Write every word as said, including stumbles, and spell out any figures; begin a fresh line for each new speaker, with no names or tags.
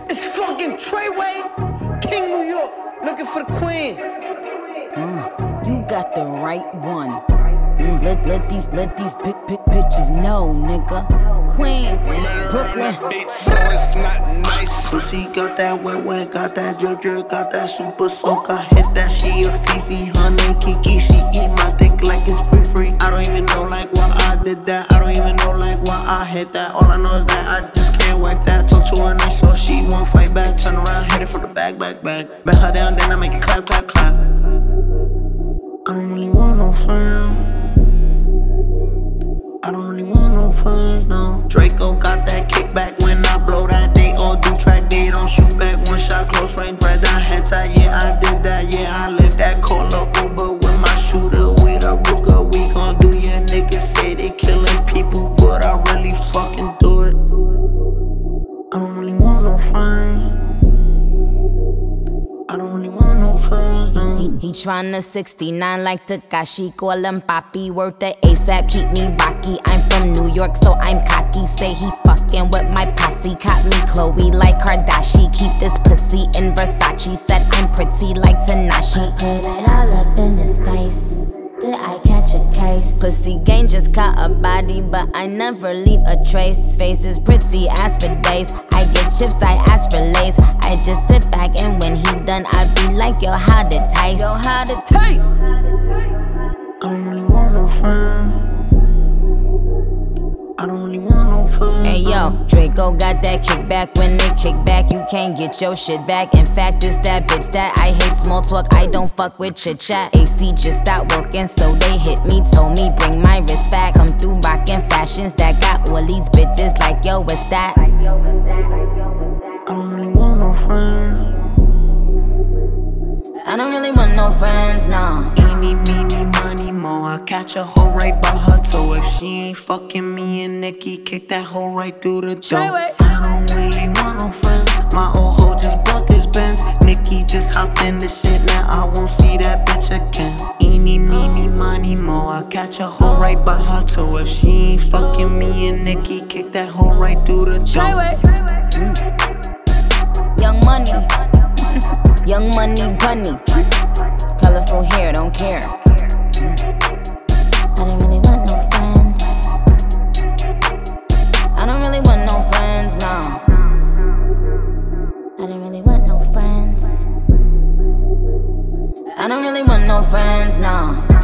It's fucking Treyway, King New York, looking for the queen.
Mm, you got the right one. Mm, let, let these let these big big bitches know, nigga. Queens, Brooklyn.
Beat, so it's not nice.
Pussy got that wet wet, got that drip drip, got that super soak. I hit that, she a Fifi, honey Kiki. She eat my dick like it's free free. I don't even know like why I did that. I don't even know like why I hit that. All I know is that I just can't wipe that. Talk to her nice so she won't fight back. Turn around, hit it from the back, back, back. Bet her down, then I make it clap, clap, clap. I don't really want no friends. I don't really want no friends, no. Draco got that kickback when I blow that. They all do track, they don't shoot back. One shot, close range, red down, head tie. Yeah, I did that, yeah, I lived that. Call a Uber with my shooter, with a Ruger. We gon' do your niggas say they killing people, but I really fucking do it. I don't really want no friends. I don't really want no friends, no.
He, he tryna sixty-nine like Takashi, call him Papi, worth the ASAP, keep me rocky. I'm from New York, so I'm cocky. Say he fucking with my posse, caught me Chloe like Kardashian. Keep this pussy in Versace, said I'm pretty like Tanashi.
Put it all up in his face. Did I catch a case?
Pussy gang just caught a body, but I never leave a trace. Face is pretty as for days. I get chips, I ask for lace. I just sit back and when he done, I be like, yo, how'd it taste? Yo, how'd it taste?
I don't really want no friends. I don't really want no friends.
Hey yo, Draco got that kickback. When they kick back, you can't get your shit back. In fact, it's that bitch that I hate small talk. I don't fuck with chit chat. A C just stopped working, so they hit me, told me bring my wrist back. Come through rockin' fashions that got all these bitches like yo, what's that?
I don't really want no friends.
I don't really want no friends, no.
Eeny, meeny, money, mo. I catch a hoe right by her toe. If she ain't fucking me and Nikki, kick that hoe right through the door. I don't really want no friends. My old hoe just bought this Benz. Nikki just hopped in the shit, now I won't see that bitch again. Eeny, meeny, money, mo. I catch a hoe right by her toe. If she ain't fucking me and Nikki, kick that hoe right through the door.
Mm. Young money. Young money bunny, colorful hair, don't care.
I don't really want no friends.
I don't really want no friends, no.
I don't really want no friends.
I don't really want no friends, no.